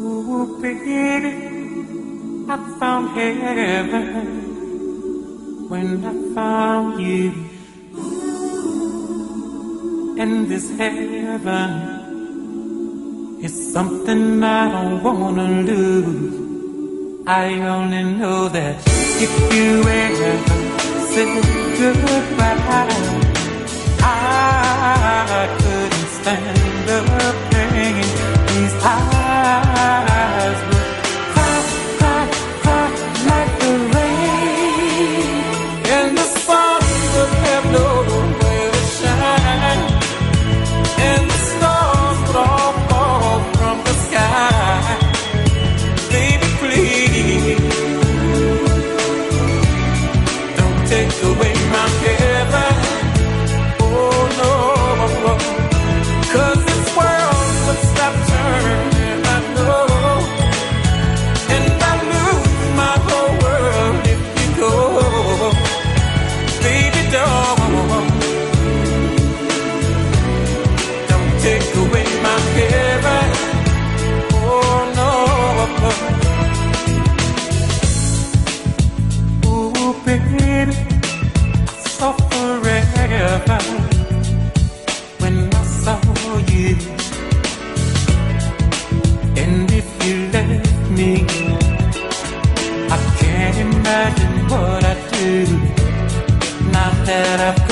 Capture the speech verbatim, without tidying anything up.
Ooh, baby, I found heaven when I found you. And this heaven is something I don't wanna lose. I only know that if you ever said goodbye, I couldn't stand the pain. These eyes would cry, cry, cry like the rain, and the sun would have nowhere to shine, and the stars would all fall from the sky. Baby, please, don't take away my heaven. Oh no, 'cause this world would stop turning, I know, and I lose my whole world if you go. Baby, don't, don't take away my heaven. Oh no. Ooh, baby, I saw forever when I saw you. And if you left me, I can't imagine what I'd do now that I've